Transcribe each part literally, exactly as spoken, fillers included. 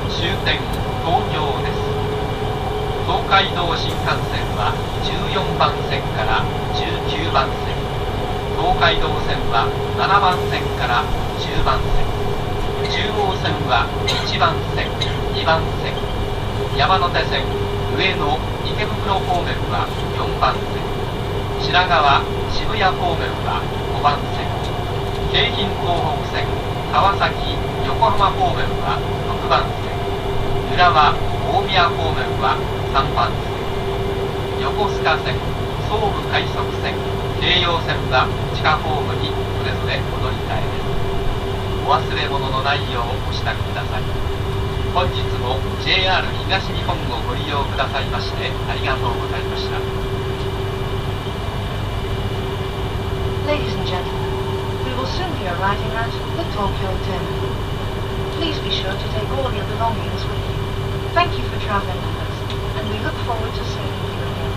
終点東京です。東海道新幹線はじゅうよんばん線からじゅうきゅうばん線、東海道線はななばん線からじゅうばん線、中央線はいちばん線、にばん線、山手線上野池袋方面はよんばん線、品川渋谷方面はごばん線、京浜東北線川崎横浜方面はろくばん線、浦和大宮方面はさんばん線、横須賀線総武快速線京葉線は地下ホームにそれぞれお乗り換えです。お忘れ物のないようお支度ください。本日も ジェイアール 東日本をご利用くださいましてありがとうございました。 Ladies and gentlemen, we will soon be arriving at the Tokyo terminal. Please be sure to take all your belongings with you. Thank you for traveling with us, and we look forward to seeing you again.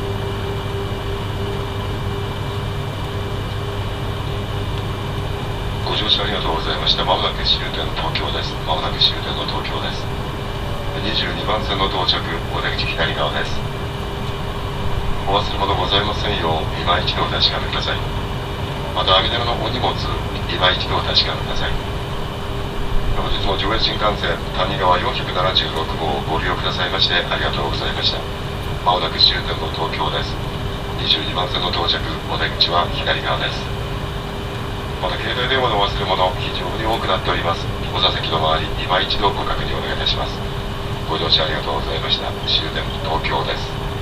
ご乗車ありがとうございました。まもなく終点の東京です。まもなく終点の東京です。にじゅうにばん線の到着、お出口左側です。お忘れ物ございませんよう、今一度お確かめください。また、網棚のお荷物、今一度お確かめください。本日も上越新幹線谷川よんひゃくななじゅうろくごうをご利用くださいましてありがとうございました。まもなく終点の東京です。にじゅうにばん線の到着、お出口は左側です。また携帯電話の忘れ物、非常に多くなっております。お座席の周り、今一度ご確認お願いいたします。ご乗車ありがとうございました。終点東京です。